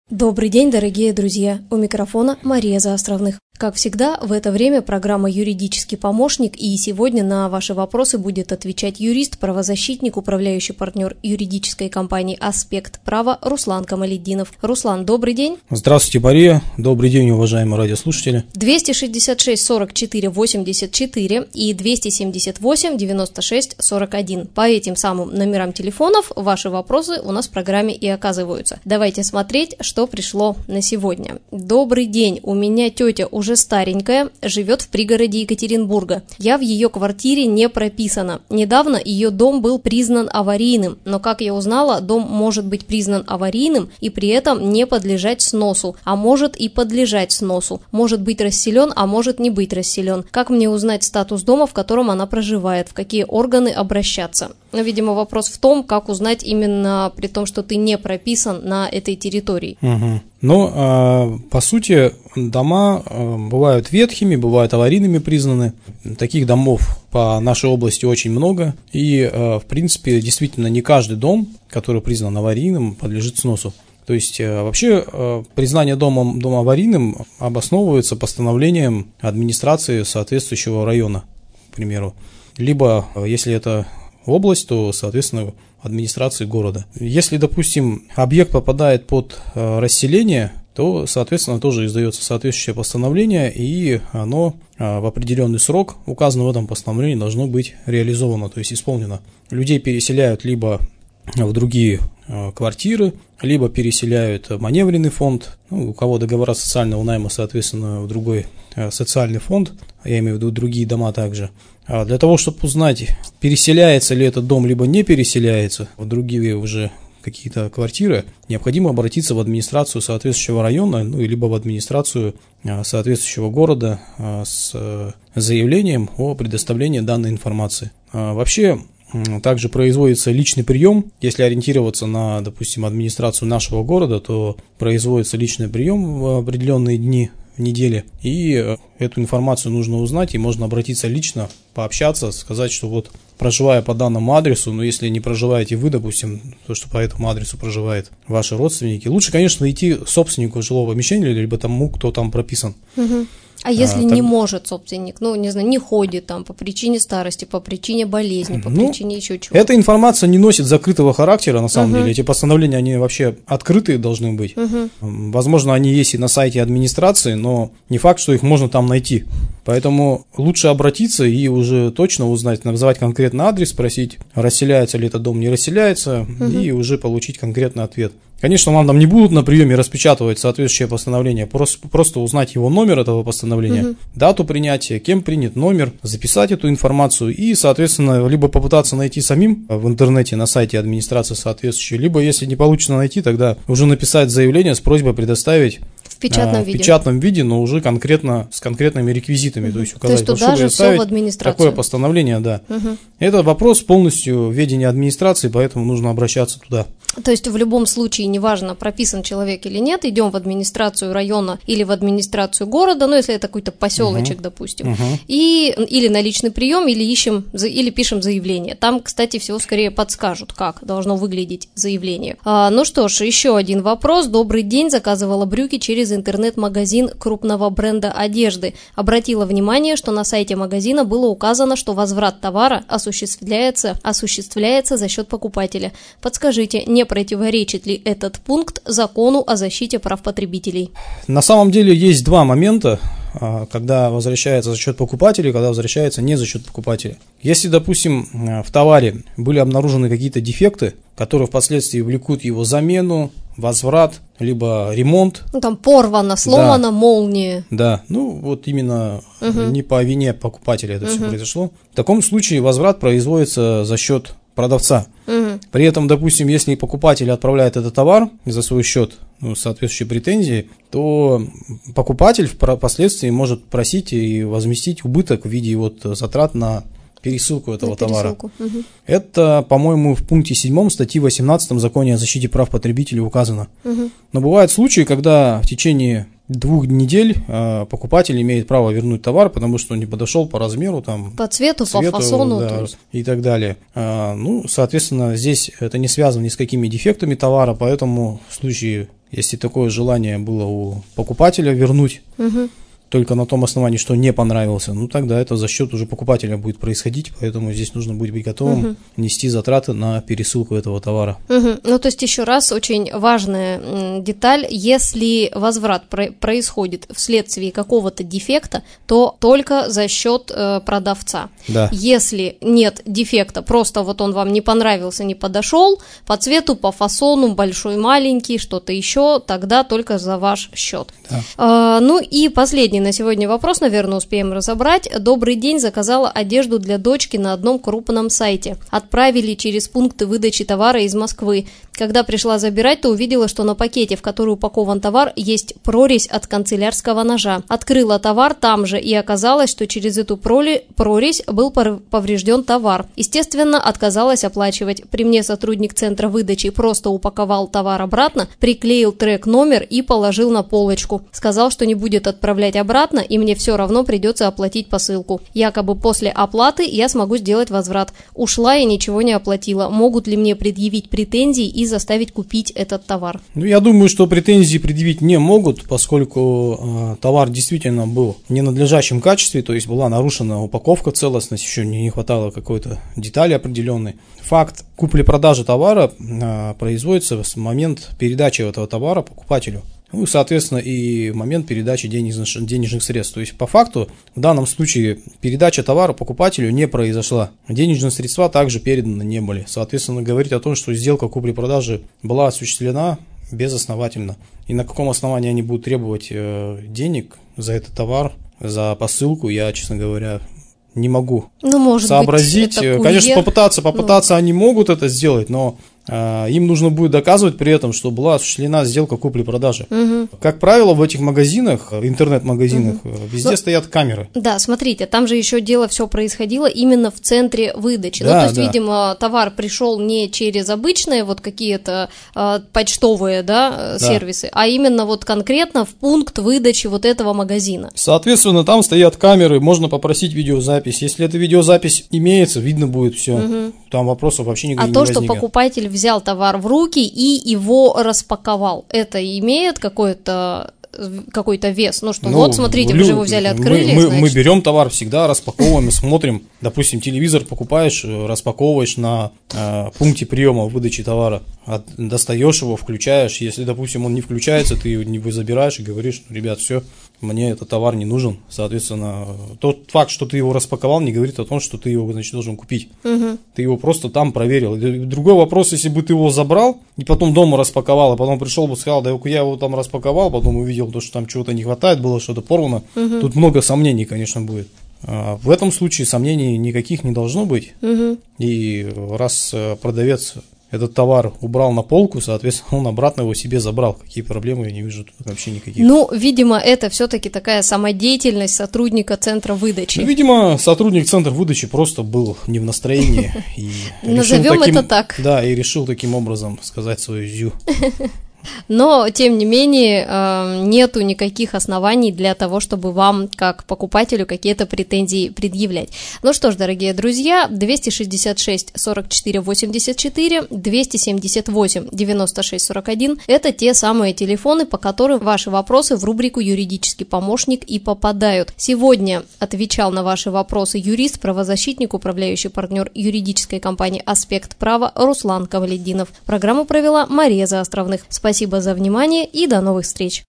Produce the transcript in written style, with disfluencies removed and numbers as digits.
Добрый день, дорогие друзья! У микрофона Мария Заостровных. Как всегда, в это время программа «Юридический помощник», и сегодня на ваши вопросы будет отвечать юрист, правозащитник, управляющий партнер юридической компании «Аспект права» Руслан Камалетдинов. Руслан, добрый день. Здравствуйте, Мария. Добрый день, уважаемые радиослушатели. 266 44 84 и 278 96 41. По этим самым номерам телефонов ваши вопросы у нас в программе и оказываются. Давайте смотреть, что пришло на сегодня. Добрый день, у меня тетя уже старенькая, живет в пригороде Екатеринбурга. Я в ее квартире не прописана. Недавно ее дом был признан аварийным, но, как я узнала, дом может быть признан аварийным и при этом не подлежать сносу, а может и подлежать сносу. Может быть расселен, а может не быть расселен. Как мне узнать статус дома, в котором она проживает, в какие органы обращаться? Ну, видимо, вопрос в том, как узнать именно при том, что ты не прописан на этой территории. Угу. Ну, по сути, дома бывают ветхими, бывают аварийными признаны. Таких домов по нашей области очень много. И, в принципе, действительно, не каждый дом, который признан аварийным, подлежит сносу. То есть, вообще, признание дома аварийным обосновывается постановлением администрации соответствующего района, к примеру. Либо, если это область, то, соответственно, администрации города. Если, допустим, объект попадает под расселение, то, соответственно, тоже издается соответствующее постановление, и оно в определенный срок, указанный в этом постановлении, должно быть реализовано, то есть исполнено. Людей переселяют либо в другие квартиры, либо переселяют маневренный фонд, у кого договора социального найма, соответственно, в другой социальный фонд, я имею в виду другие дома также. Для того, чтобы узнать, переселяется ли этот дом, либо не переселяется в другие уже какие-то квартиры, необходимо обратиться в администрацию соответствующего района, либо в администрацию соответствующего города с заявлением о предоставлении данной информации. Вообще, также производится личный прием. Если ориентироваться на, допустим, администрацию нашего города, то производится личный прием в определенные дни недели, и эту информацию нужно узнать, и можно обратиться лично, пообщаться, сказать, что вот, проживая по данному адресу, но если не проживаете вы, допустим, то, что по этому адресу проживают ваши родственники, лучше, конечно, идти собственнику жилого помещения, либо тому, кто там прописан. Угу. А если не может собственник, не ходит там по причине старости, по причине болезни, по причине еще чего-то? Эта информация не носит закрытого характера, на самом деле. Эти постановления, они вообще открытые должны быть. Возможно, они есть и на сайте администрации, но не факт, что их можно там найти. Поэтому лучше обратиться и уже точно узнать, назвать конкретный адрес, спросить, расселяется ли этот дом, не расселяется, и уже получить конкретный ответ. Конечно, вам там не будут на приеме распечатывать соответствующее постановление, просто узнать его номер этого постановления, дату принятия, кем принят номер, записать эту информацию и, соответственно, либо попытаться найти самим в интернете на сайте администрации соответствующей, либо, если не получится найти, тогда уже написать заявление с просьбой предоставить в печатном виде, но уже конкретно с конкретными реквизитами, то есть указать, туда же все в администрацию. Такое постановление, да. Это вопрос полностью ведения администрации, поэтому нужно обращаться туда. То есть в любом случае, неважно, прописан человек или нет, идем в администрацию района или в администрацию города, если это какой-то поселочек, допустим, или на личный прием, или пишем заявление. Там, кстати, всего скорее подскажут, как должно выглядеть заявление. Ну что ж, еще один вопрос. Добрый день, заказывала брюки через интернет-магазин крупного бренда одежды. Обратила внимание, что на сайте магазина было указано, что возврат товара осуществляется за счет покупателя. Подскажите, не противоречит ли этот пункт закону о защите прав потребителей? На самом деле есть два момента, когда возвращается за счет покупателя, когда возвращается не за счет покупателя. Если, допустим, в товаре были обнаружены какие-то дефекты, которые впоследствии влекут его замену, возврат, либо ремонт. Там порвано, сломано, молния. Да, вот именно не по вине покупателя это все произошло. В таком случае возврат производится за счет продавца. При этом, допустим, если покупатель отправляет этот товар за свой счет, соответствующие претензии, то покупатель впоследствии может просить и возместить убыток в виде затрат на пересылку этого товара. Это, по-моему, в пункте 7 статьи 18 Закона о защите прав потребителей указано. Но бывают случаи, когда в течение 2 недель покупатель имеет право вернуть товар, потому что он не подошел по размеру, по цвету, по фасону, да, и так далее. Соответственно, здесь это не связано ни с какими дефектами товара, поэтому в случае Если такое желание было у покупателя вернуть, только на том основании, что не понравился, ну тогда это за счет уже покупателя будет происходить, поэтому здесь нужно будет быть готовым нести затраты на пересылку этого товара. Ну, то есть, еще раз, очень важная деталь, если возврат происходит вследствие какого-то дефекта, то только за счет продавца. Да. Если нет дефекта, просто вот он вам не понравился, не подошел, по цвету, по фасону, большой, маленький, что-то еще, тогда только за ваш счет. Да. Ну и последний на сегодня вопрос, наверное, успеем разобрать. Добрый день, заказала одежду для дочки на одном крупном сайте. Отправили через пункты выдачи товара из Москвы. Когда пришла забирать, то увидела, что на пакете, в который упакован товар, есть прорезь от канцелярского ножа. Открыла товар там же, и оказалось, что через эту прорезь был поврежден товар. Естественно, отказалась оплачивать. При мне сотрудник центра выдачи просто упаковал товар обратно, приклеил трек-номер и положил на полочку. Сказал, что не будет отправлять обратно, и мне все равно придется оплатить посылку. Якобы после оплаты я смогу сделать возврат. Ушла и ничего не оплатила. Могут ли мне предъявить претензии и заставить купить этот товар? Ну, я думаю, что претензии предъявить не могут, поскольку товар действительно был в ненадлежащем качестве, то есть была нарушена упаковка, целостность, еще не хватало какой-то детали определенной. Факт купли-продажи товара производится в момент передачи этого товара покупателю. Ну и, соответственно, и момент передачи денежных средств. То есть, по факту, в данном случае передача товара покупателю не произошла. Денежные средства также переданы не были. Соответственно, говорить о том, что сделка купли-продажи была осуществлена безосновательно. И на каком основании они будут требовать денег за этот товар, за посылку, я, честно говоря, не могу сообразить. Быть, это конечно, попытаться они могут это сделать, но им нужно будет доказывать при этом, что была осуществлена сделка купли-продажи. Как правило, в этих магазинах, интернет-магазинах, везде стоят камеры. Да, смотрите, там же еще дело все происходило именно в центре выдачи. Да, то есть, видимо, товар пришел не через обычные вот какие-то почтовые сервисы, а именно вот конкретно в пункт выдачи вот этого магазина. Соответственно, там стоят камеры, можно попросить видеозапись. Если эта видеозапись имеется, видно будет все. Там вопросов вообще никаких не возникнет. А то, что покупатель взял товар в руки и его распаковал, это имеет какой-то вес? Ну что, вот смотрите, вы же его взяли, открыли. Мы берем товар всегда, распаковываем, смотрим. Допустим, телевизор покупаешь, распаковываешь на пункте приема выдачи товара. Достаешь его, включаешь. Если, допустим, он не включается, ты его забираешь и говоришь: ребят, все, мне этот товар не нужен. Соответственно, тот факт, что ты его распаковал, не говорит о том, что ты его, значит, должен купить. Ты его просто там проверил. Другой вопрос, если бы ты его забрал и потом дома распаковал, а потом пришел бы и сказал: да я его там распаковал, потом увидел то, что там чего-то не хватает, было что-то порвано. Тут много сомнений, конечно, будет. В этом случае сомнений никаких не должно быть. И раз продавец этот товар убрал на полку, соответственно, он обратно его себе забрал. Какие проблемы, я не вижу тут вообще никаких. Ну, видимо, это все-таки такая самодеятельность сотрудника центра выдачи. Ну, видимо, сотрудник центра выдачи просто был не в настроении. Назовем это так. Да, и решил таким образом сказать свою зю. Но, тем не менее, нету никаких оснований для того, чтобы вам, как покупателю, какие-то претензии предъявлять. Ну что ж, дорогие друзья, 266 44 84, 278 96 41 – это те самые телефоны, по которым ваши вопросы в рубрику «Юридический помощник» и попадают. Сегодня отвечал на ваши вопросы юрист, правозащитник, управляющий партнер юридической компании «Аспект права» Руслан Кавалетдинов. Программу провела Мария Заостровных. Спасибо за внимание и до новых встреч!